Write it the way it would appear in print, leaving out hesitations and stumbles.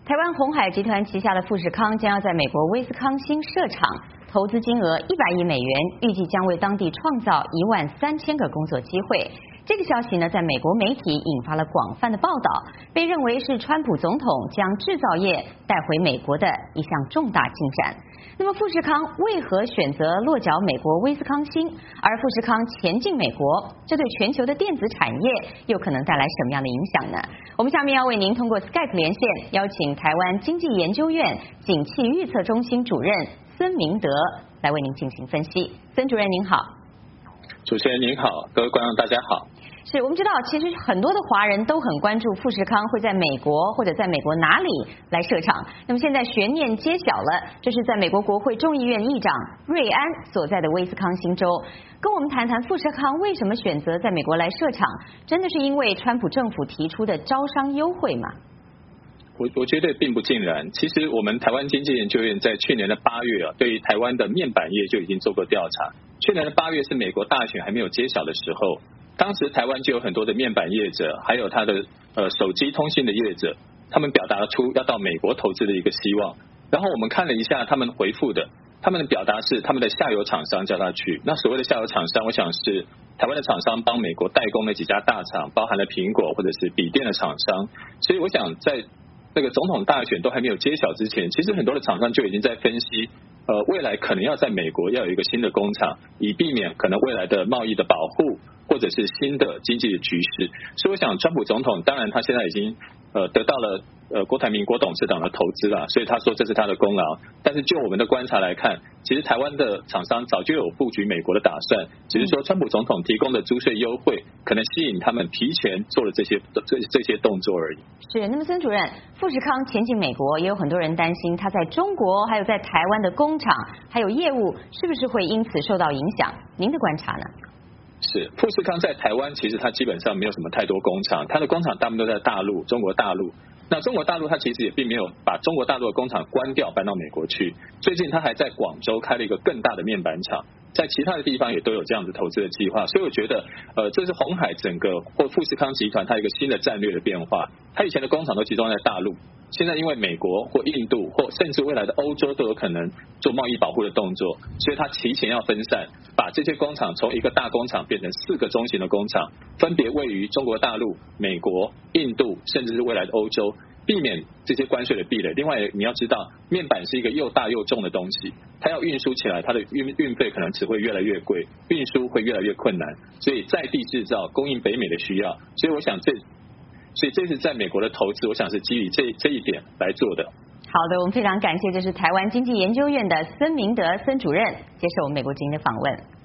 台湾鸿海集团旗下的富士康将要在美国威斯康星设厂，投资金额100亿美元，预计将为当地创造13000个工作机会。这个消息呢，在美国媒体引发了广泛的报道，被认为是川普总统将制造业带回美国的一项重大进展。那么富士康为何选择落脚美国威斯康星？而富士康前进美国，这对全球的电子产业又可能带来什么样的影响呢？我们下面要为您通过 Skype 连线，邀请台湾经济研究院景气预测中心主任孙明德来为您进行分析。孙主任您好。 主持人您好，各位观众大家好。 是我们知道，其实很多的华人都很关注富士康会在美国或者在美国哪里来设厂。那么现在悬念揭晓了，这是在美国国会众议院议长瑞安所在的威斯康星州。跟我们谈谈富士康为什么选择在美国来设厂，真的是因为川普政府提出的招商优惠吗？ 我觉得并不尽然。其实我们台湾经济研究院在去年的8月对于台湾的面板业就已经做过调查。去年的8月是美国大选还没有揭晓的时候，当时台湾就有很多的面板业者，还有他的手机通信的业者，他们表达出要到美国投资的一个希望。然后我们看了一下他们回复的，他们的表达是他们的下游厂商叫他去。那所谓的下游厂商，我想是台湾的厂商帮美国代工的几家大厂，包含了苹果或者是笔电的厂商。所以我想在这个总统大选都还没有揭晓之前，其实很多的厂商就已经在分析未来可能要在美国要有一个新的工厂，以避免可能未来的贸易的保护或者是新的经济的局势。所以我想川普总统当然他现在已经得到了郭台铭郭董事长的投资了，所以他说这是他的功劳。但是就我们的观察来看，其实台湾的厂商早就有布局美国的打算，只是说川普总统提供的租税优惠可能吸引他们提前做了这些动作而已。 是。那么孙主任，富士康前进美国，也有很多人担心他在中国还有在台湾的工厂还有业务是不是会因此受到影响？您的观察呢？ 是，富士康在台湾其实它基本上没有什么太多工厂，它的工厂大部分都在大陆，中国大陆。那中国大陆它其实也并没有把中国大陆的工厂关掉搬到美国去，最近它还在广州开了一个更大的面板厂，在其他的地方也都有这样子投资的计划。所以我觉得这是鸿海整个或富士康集团它一个新的战略的变化。它以前的工厂都集中在大陆，现在因为美国或印度或甚至未来的欧洲都有可能做贸易保护的动作，所以它提前要分散，把这些工厂从一个大工厂变成4个中型的工厂，分别位于中国大陆、美国、印度，甚至是未来的欧洲，避免这些关税的壁垒。另外你要知道，面板是一个又大又重的东西，它要运输起来，它的运费可能只会越来越贵，运输会越来越困难，所以在地制造供应北美的需要。所以我想所以这次在美国的投资，我想是基于这一点来做的。 好的，我们非常感谢，这是台湾经济研究院的孙明德孙主任接受我们美国之音的访问。